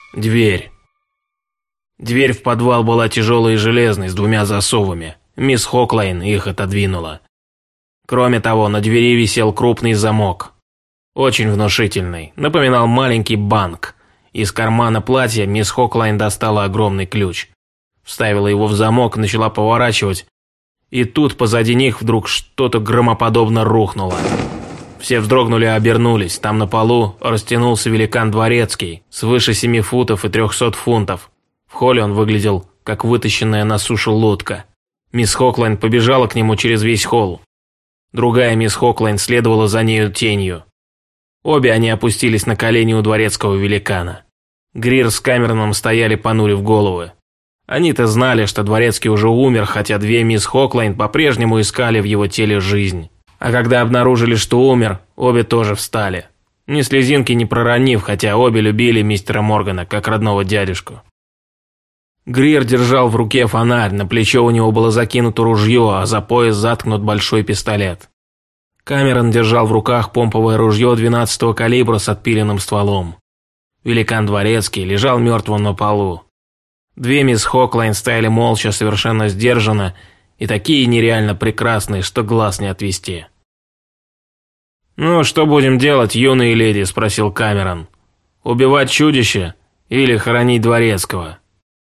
Дверь. Дверь в подвал была тяжелой и железной, с двумя засовами. Мисс Хоклайн их отодвинула. Кроме того, на двери висел крупный замок. Очень внушительный, напоминал маленький банк. Из кармана платья мисс Хоклайн достала огромный ключ. Вставила его в замок, начала поворачивать. И тут позади них вдруг что-то громоподобно рухнуло. Все вздрогнули и обернулись. Там на полу растянулся великан Дворецкий, свыше 7 футов и 300 фунтов. В холле он выглядел, как вытащенная на сушу лодка. Мисс Хоклайн побежала к нему через весь холл. Другая мисс Хоклайн следовала за нею тенью. Обе они опустились на колени у дворецкого великана. Грир с Камероном стояли, понурив головы. Они-то знали, что Дворецкий уже умер, хотя две мисс Хоклайн по-прежнему искали в его теле жизнь. А когда обнаружили, что умер, обе тоже встали. Ни слезинки не проронив, хотя обе любили мистера Моргана, как родного дядюшку. Грир держал в руке фонарь, на плечо у него было закинуто ружье, а за пояс заткнут большой пистолет. Камерон держал в руках помповое ружье 12-го калибра с отпиленным стволом. Великан Дворецкий лежал мертвым на полу. Две мисс Хоклайн стояли молча, совершенно сдержанно, и такие нереально прекрасные, что глаз не отвести. «Ну, что будем делать, юные леди?» – спросил Камерон. «Убивать чудище или хоронить Дворецкого?»